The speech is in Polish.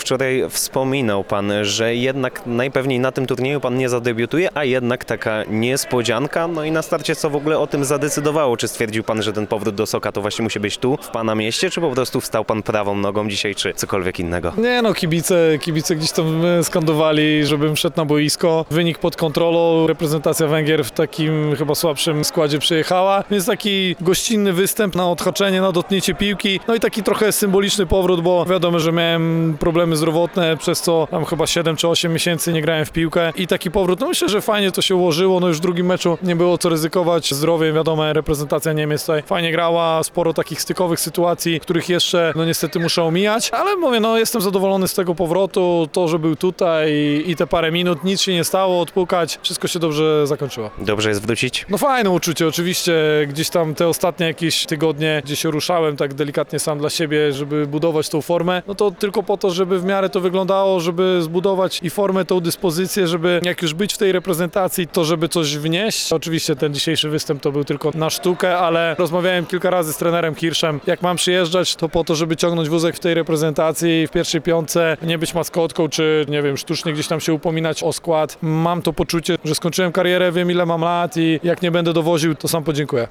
Wczoraj wspominał pan, że jednak najpewniej na tym turnieju pan nie zadebiutuje, a jednak taka niespodzianka. No i na starcie co w ogóle o tym zadecydowało? Czy stwierdził pan, że ten powrót do Soka to właśnie musi być tu, w pana mieście, czy po prostu wstał pan prawą nogą dzisiaj, czy cokolwiek innego? Nie no, kibice gdzieś tam skandowali, żebym wszedł na boisko. Wynik pod kontrolą, reprezentacja Węgier w takim chyba słabszym składzie przyjechała, więc taki gościnny występ na odhaczenie, na dotknięcie piłki, no i taki trochę symboliczny powrót, bo wiadomo, że miałem problemy zdrowotne, przez co tam chyba 7 czy 8 miesięcy nie grałem w piłkę i taki powrót, no myślę, że fajnie to się ułożyło, no już w drugim meczu nie było co ryzykować zdrowiem, wiadomo, reprezentacja Niemiec tutaj fajnie grała, sporo takich stykowych sytuacji, których jeszcze no niestety muszę omijać, ale mówię, no jestem zadowolony z tego powrotu, to, że był tutaj i te parę minut, nic się nie stało, odpukać, wszystko się dobrze zakończyło. Dobrze jest wrócić? No fajne uczucie, oczywiście, gdzieś tam te ostatnie jakieś tygodnie, gdzie się ruszałem tak delikatnie sam dla siebie, żeby budować tą formę, no to tylko po to, żeby w miarę to wyglądało, żeby zbudować i formę, tą dyspozycję, żeby jak już być w tej reprezentacji, to żeby coś wnieść. Oczywiście ten dzisiejszy występ to był tylko na sztukę, ale rozmawiałem kilka razy z trenerem Kirszem, jak mam przyjeżdżać, to po to, żeby ciągnąć wózek w tej reprezentacji, w pierwszej piątce, nie być maskotką, czy nie wiem, sztucznie gdzieś tam się upominać o skład. Mam to poczucie, że skończyłem karierę, wiem ile mam lat i jak nie będę dowoził, to sam podziękuję.